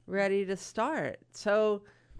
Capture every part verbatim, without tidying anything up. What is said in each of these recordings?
ready to start. So,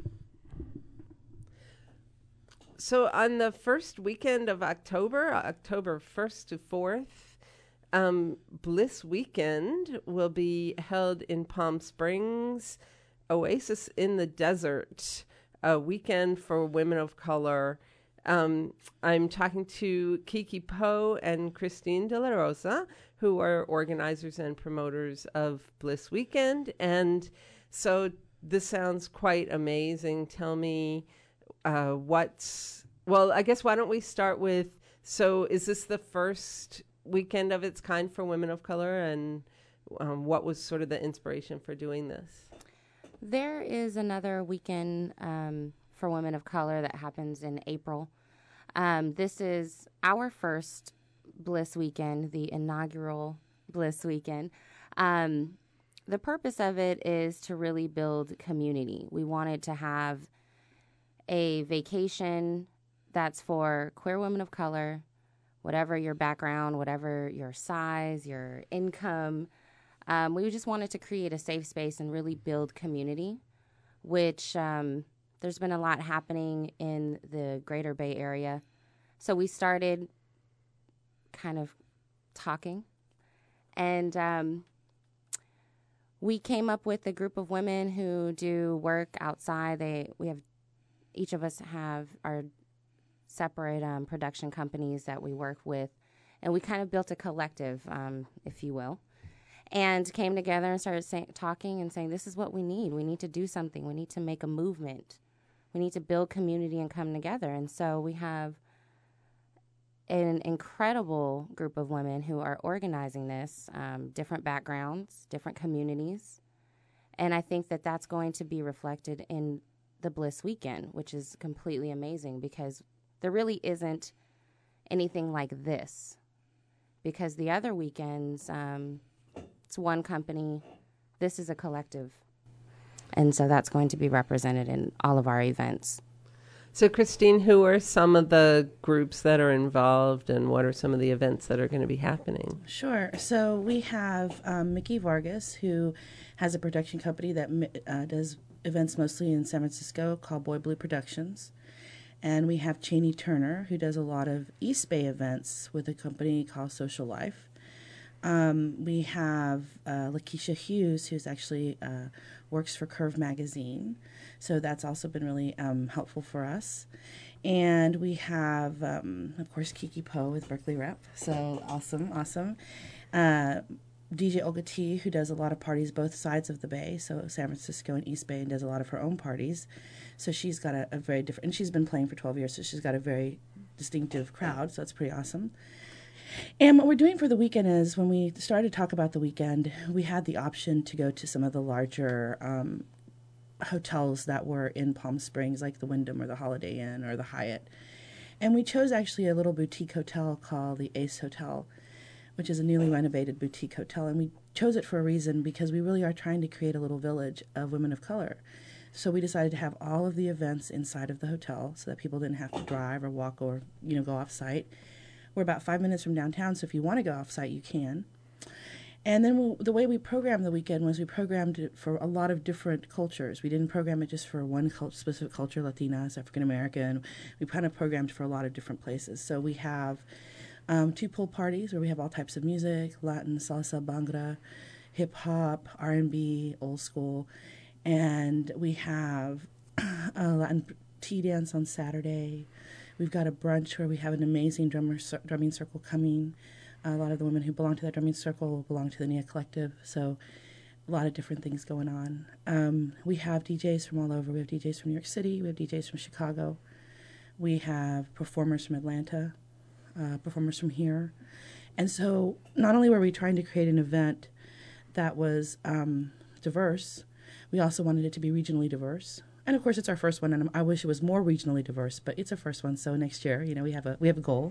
so on the first weekend of October, October first to fourth, um, Bliss Weekend will be held in Palm Springs, Oasis in the Desert, a weekend for women of color. Um, I'm talking to Kiki Poe and Christine De La Rosa, who are organizers and promoters of Bliss Weekend. And so this sounds quite amazing. Tell me uh, what's, well, I guess why don't we start with, so is this the first weekend of its kind for women of color? And um, what was sort of the inspiration for doing this? There is another weekend um, for women of color that happens in April. Um, this is our first Bliss Weekend, the inaugural Bliss Weekend. Um, the purpose of it is to really build community. We wanted to have a vacation that's for queer women of color, whatever your background, whatever your size, your income. Um, we just wanted to create a safe space and really build community, which um, there's been a lot happening in the greater Bay Area. So we started kind of talking, and um, we came up with a group of women who do work outside. They we have each of us have our separate um, production companies that we work with, and we kind of built a collective, um, if you will, and came together and started say, talking and saying, this is what we need. We need to do something. We need to make a movement. We need to build community and come together. And so we have an incredible group of women who are organizing this, um, different backgrounds, different communities. And I think that that's going to be reflected in the Bliss Weekend, which is completely amazing because there really isn't anything like this. Because the other weekends, um, it's one company. This is a collective. And so that's going to be represented in all of our events. So, Christine, who are some of the groups that are involved and what are some of the events that are going to be happening? Sure. So we have um, Mickey Vargas, who has a production company that uh, does events mostly in San Francisco called Boy Blue Productions. And we have Cheney Turner, who does a lot of East Bay events with a company called Social Life. Um, we have uh, Lakeisha Hughes, who's actually uh, works for Curve Magazine. So that's also been really um, helpful for us. And we have, um, of course, Kiki Poe with Berkeley Rep. So awesome, awesome. Uh, D J Olga T, who does a lot of parties both sides of the Bay, so San Francisco and East Bay, and does a lot of her own parties. So she's got a, a very different, and she's been playing for twelve years, so she's got a very distinctive crowd, so that's pretty awesome. And what we're doing for the weekend is when we started to talk about the weekend, we had the option to go to some of the larger um, hotels that were in Palm Springs, like the Wyndham or the Holiday Inn or the Hyatt. And we chose actually a little boutique hotel called the Ace Hotel, which is a newly renovated boutique hotel. And we chose it for a reason because we really are trying to create a little village of women of color. So we decided to have all of the events inside of the hotel so that people didn't have to drive or walk or, you know, go off site. We're about five minutes from downtown, so if you want to go off site, you can. And then we'll, the way we programmed the weekend was we programmed it for a lot of different cultures. We didn't program it just for one cult- specific culture, Latinas, African American. We kind of programmed for a lot of different places. So we have um, two pool parties where we have all types of music, Latin, salsa, bhangra, hip hop, R and B, old school. And we have a Latin tea dance on Saturday. We've got a brunch where we have an amazing drummer, drumming circle coming. A lot of the women who belong to that drumming circle belong to the Nia Collective, so a lot of different things going on. Um, we have D Js from all over. We have D Js from New York City. We have D Js from Chicago. We have performers from Atlanta, uh, performers from here. And so not only were we trying to create an event that was um, diverse, we also wanted it to be regionally diverse. And of course, it's our first one, and I wish it was more regionally diverse, but it's our first one. So next year, you know, we have a we have a goal.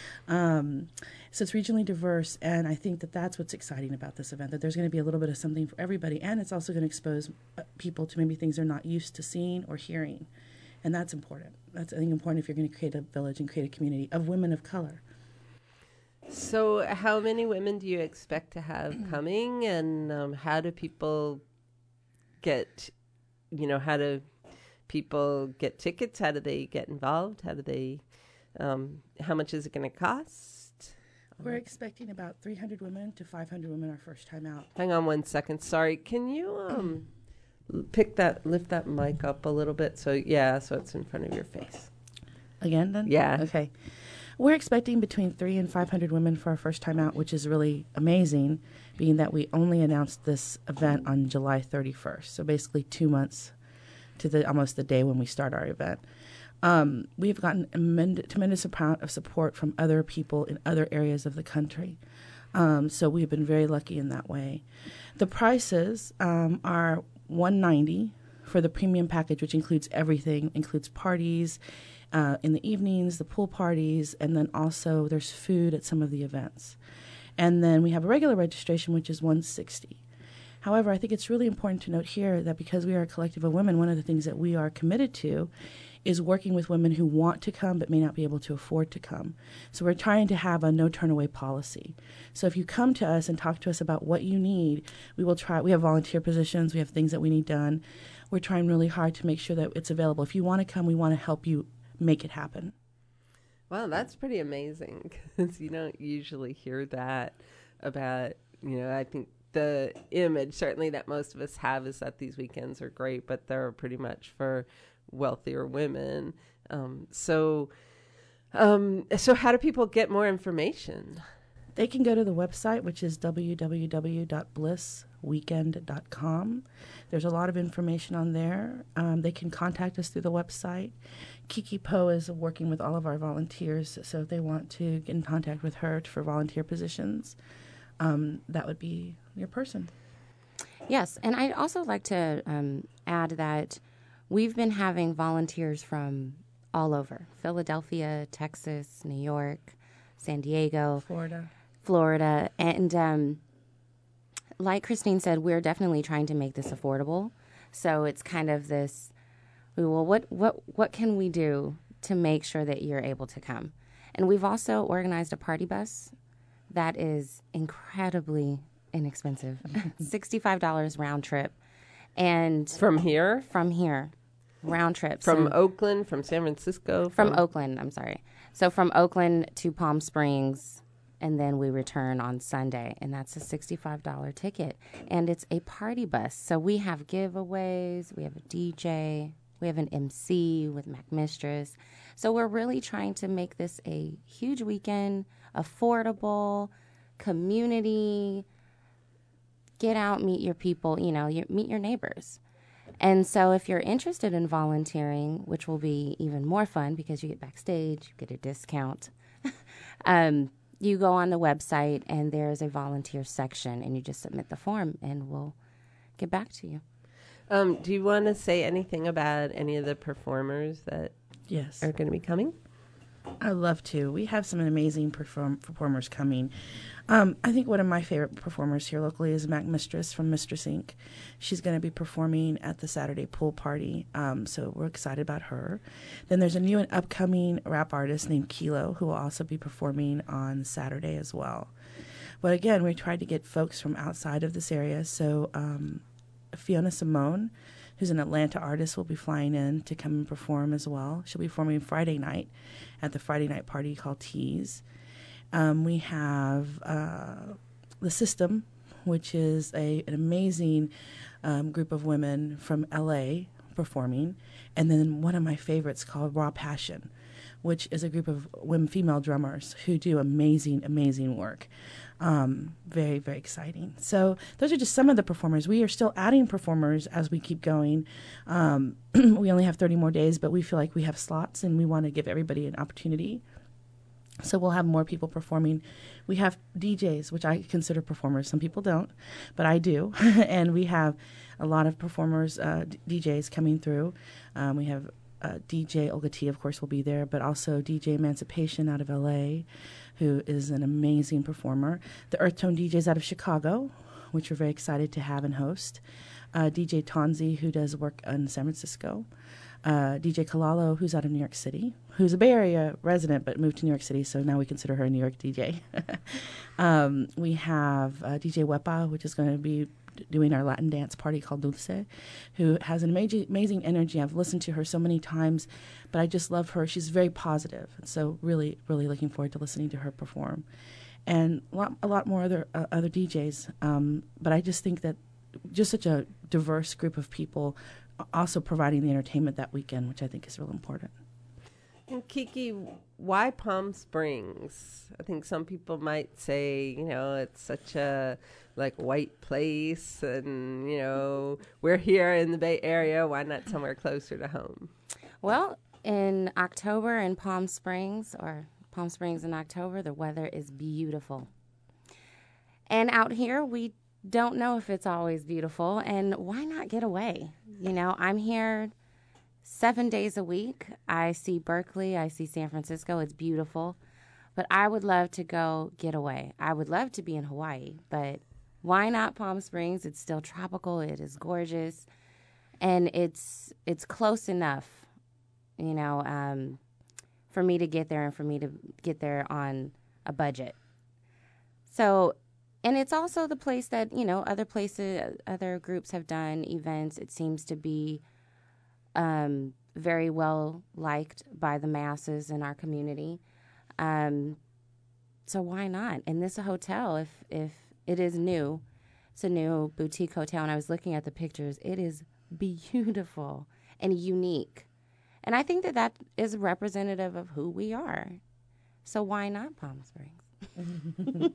Um, so it's regionally diverse, and I think that that's what's exciting about this event, that there's going to be a little bit of something for everybody, and it's also going to expose people to maybe things they're not used to seeing or hearing, and that's important. That's, I think, important if you're going to create a village and create a community of women of color. So how many women do you expect to have coming, and um, how do people get, you know, how do people get tickets? How do they get involved? How do they, um, how much is it going to cost? We're expecting about three hundred women to five hundred women our first time out. Hang on one second. Sorry. Can you um, pick that, lift that mic up a little bit? So, yeah, so it's in front of your face. Again, then? Yeah. Okay. We're expecting between three and five hundred women for our first time out, which is really amazing, being that we only announced this event on July thirty-first. So basically two months to the almost the day when we start our event. Um, we've gotten a mend- tremendous amount of support from other people in other areas of the country. Um, so we've been very lucky in that way. The prices um, are one hundred ninety dollars for the premium package, which includes everything, includes parties uh, in the evenings, the pool parties, and then also there's food at some of the events. And then we have a regular registration, which is one hundred sixty dollars. However, I think it's really important to note here that because we are a collective of women, one of the things that we are committed to is working with women who want to come but may not be able to afford to come. So we're trying to have a no turn away policy. So if you come to us and talk to us about what you need, we will try. We have volunteer positions. We have things that we need done. We're trying really hard to make sure that it's available. If you want to come, we want to help you make it happen. Wow, that's pretty amazing because you don't usually hear that about, you know, I think the image certainly that most of us have is that these weekends are great, but they're pretty much for wealthier women. Um, so, um, so how do people get more information? They can go to the website, which is w w w dot bliss weekend dot com. There's a lot of information on there. Um, they can contact us through the website. Kiki Poe is working with all of our volunteers, so if they want to get in contact with her for volunteer positions, um, that would be your person. Yes, and I'd also like to um, add that we've been having volunteers from all over: Philadelphia, Texas, New York, San Diego, Florida. Florida. And um, like Christine said, we're definitely trying to make this affordable. So it's kind of this, well, what, what, what can we do to make sure that you're able to come? And we've also organized a party bus that is incredibly inexpensive, sixty-five dollars round trip. And From here? From here, round trip. From So- Oakland, from San Francisco? From Oakland, I'm sorry. So from Oakland to Palm Springs, and then we return on Sunday, and that's a sixty-five dollars ticket. And it's a party bus. So we have giveaways, we have a D J, we have an M C with Mac Mistress. So we're really trying to make this a huge weekend, affordable, community, get out, meet your people, you know, your, meet your neighbors. And so if you're interested in volunteering, which will be even more fun because you get backstage, you get a discount, um, you go on the website and there's a volunteer section and you just submit the form and we'll get back to you. Um, do you want to say anything about any of the performers that Yes. are going to be coming? I'd love to. We have some amazing perform- performers coming. Um, I think one of my favorite performers here locally is Mac Mistress from Mistress Incorporated. She's going to be performing at the Saturday pool party, um, so we're excited about her. Then there's a new and upcoming rap artist named Kilo who will also be performing on Saturday as well. But again, we tried to get folks from outside of this area, so um, Fiona Simone, who's an Atlanta artist, will be flying in to come and perform as well. She'll be performing Friday night at the Friday night party called Tease. Um, we have uh, The System, which is a an amazing um, group of women from L A performing. And then one of my favorites called Raw Passion, which is a group of women, female drummers who do amazing, amazing work. Um, very, very exciting. So those are just some of the performers. We are still adding performers as we keep going. Um, we only have thirty more days, but we feel like we have slots and we want to give everybody an opportunity. So we'll have more people performing. We have D Js, which I consider performers. Some people don't, but I do. And we have a lot of performers, uh, D Js coming through. Um, we have uh, D J Olga T, of course, will be there, but also D J Emancipation out of L A, who is an amazing performer. The Earth Tone D Js out of Chicago, which we're very excited to have and host. Uh, D J Tonzi, who does work in San Francisco. Uh, D J Kalalo, who's out of New York City, who's a Bay Area resident but moved to New York City, so now we consider her a New York D J. um, we have uh, D J Wepa, which is going to be doing our Latin dance party called Dulce, who has an amazing, amazing energy. I've listened to her so many times, but I just love her. She's very positive, and so really, really looking forward to listening to her perform. And a lot, a lot more other uh, other D Js. Um, but I just think that just such a diverse group of people also providing the entertainment that weekend, which I think is real important. And Kiki, why Palm Springs? I think some people might say, you know, it's such a like white place, and you know, we're here in the Bay Area. Why not somewhere closer to home? Well, in October in Palm Springs, or Palm Springs in October, the weather is beautiful. And out here, we don't know if it's always beautiful, and why not get away? You know, I'm here seven days a week. I see Berkeley, I see San Francisco. It's beautiful. But I would love to go get away. I would love to be in Hawaii, but why not Palm Springs? It's still tropical. It is gorgeous. And it's it's close enough, you know, um, for me to get there and for me to get there on a budget. So, and it's also the place that, you know, other places, other groups have done events. It seems to be um, very well liked by the masses in our community. Um, so why not? And this hotel, if if it is new, it's a new boutique hotel, and I was looking at the pictures. It is beautiful and unique. And I think that that is representative of who we are. So why not Palm Springs?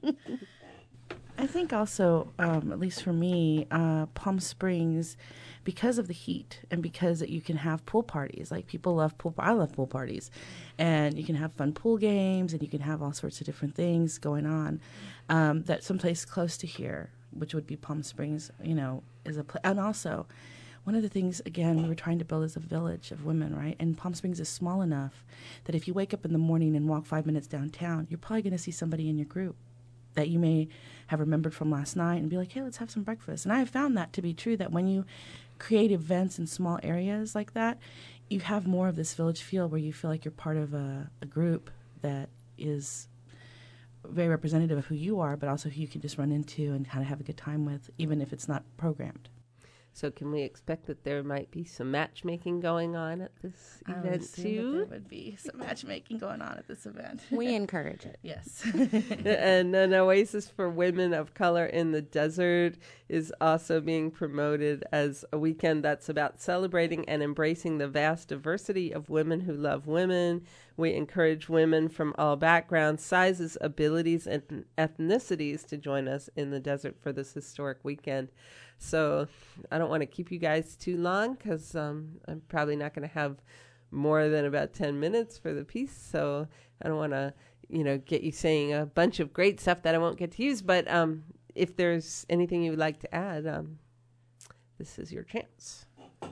I think also, um, at least for me, uh, Palm Springs, because of the heat and because you can have pool parties. Like people love pool. I love pool parties, and you can have fun pool games, and you can have all sorts of different things going on. Um, that someplace close to here, which would be Palm Springs, you know, is a place. And also, one of the things, again, we were trying to build is a village of women, right? And Palm Springs is small enough that if you wake up in the morning and walk five minutes downtown, you're probably going to see somebody in your group that you may have remembered from last night and be like, hey, let's have some breakfast. And I have found that to be true, that when you create events in small areas like that, you have more of this village feel where you feel like you're part of a, a group that is very representative of who you are, but also who you can just run into and kind of have a good time with, even if it's not programmed. So can we expect that there might be some matchmaking going on at this I would event assume too? that there would be some matchmaking going on at this event. We encourage it. Yes. And an Oasis for Women of Color in the Desert is also being promoted as a weekend that's about celebrating and embracing the vast diversity of women who love women. We encourage women from all backgrounds, sizes, abilities, and ethnicities to join us in the desert for this historic weekend. So I don't want to keep you guys too long because um, I'm probably not going to have more than about ten minutes for the piece. So I don't want to, you know, get you saying a bunch of great stuff that I won't get to use. But um, if there's anything you would like to add, um, this is your chance.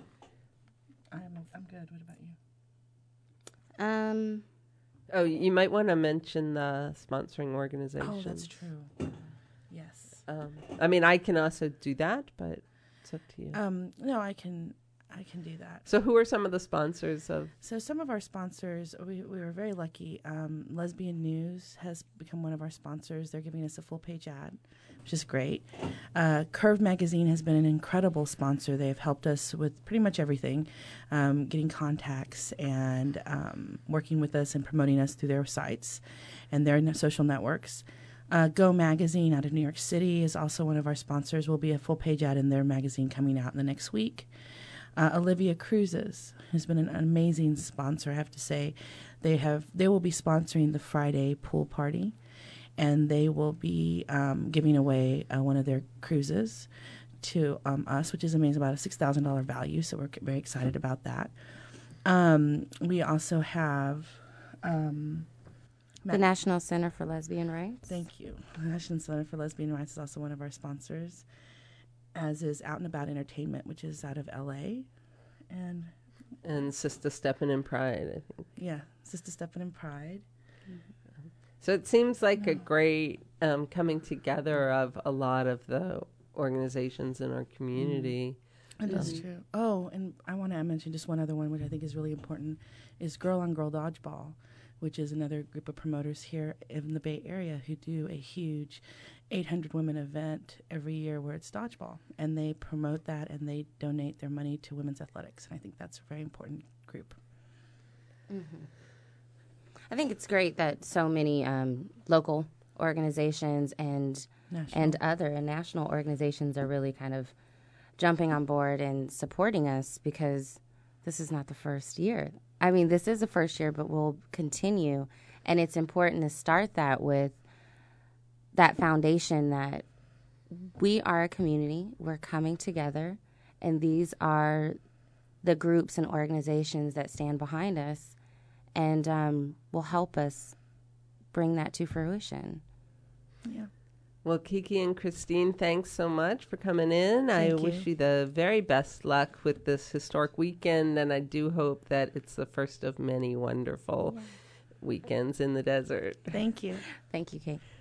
I'm, I'm good. What about you? Um, Oh, you might want to mention the sponsoring organization. Oh, that's true. Yes. Um, I mean, I can also do that, but it's up to you. Um, no, I can I can do that. So who are some of the sponsors of? So some of our sponsors, we, we were very lucky. Um, Lesbian News has become one of our sponsors. They're giving us a full page ad, which is great. Uh, Curve Magazine has been an incredible sponsor. They've helped us with pretty much everything, um, getting contacts and um, working with us and promoting us through their sites and their social networks. Uh, Go Magazine out of New York City is also one of our sponsors. Will be a full page ad in their magazine coming out in the next week. Uh, Olivia Cruises has been an amazing sponsor, I have to say. They have they will be sponsoring the Friday pool party, and they will be um, giving away uh, one of their cruises to um, us, which is amazing, about a six thousand dollars value, so we're very excited about that. Um, we also have... Um, the National Center for Lesbian Rights. Thank you. The National Center for Lesbian Rights is also one of our sponsors, as is Out and About Entertainment, which is out of L A. And And Sister Steppin' in Pride, I think. yeah, Sister Steppin' in Pride. So it seems like a great um, coming together of a lot of the organizations in our community. It is true. Oh, and I want to mention just one other one, which I think is really important, is Girl on Girl Dodgeball, which is another group of promoters here in the Bay Area who do a huge eight hundred women event every year where it's dodgeball. And they promote that and they donate their money to women's athletics. And I think that's a very important group. Mm-hmm. I think it's great that so many um, local organizations and National. and other and national organizations are really kind of jumping on board and supporting us, because this is not the first year. I mean, this is the first year, but we'll continue. And it's important to start that with that foundation that we are a community, we're coming together, and these are the groups and organizations that stand behind us and um, will help us bring that to fruition. Yeah. Well, Kiki and Christine, thanks so much for coming in. Thank I you. wish you the very best luck with this historic weekend, and I do hope that it's the first of many wonderful yeah. weekends in the desert. Thank you. Thank you, Kate.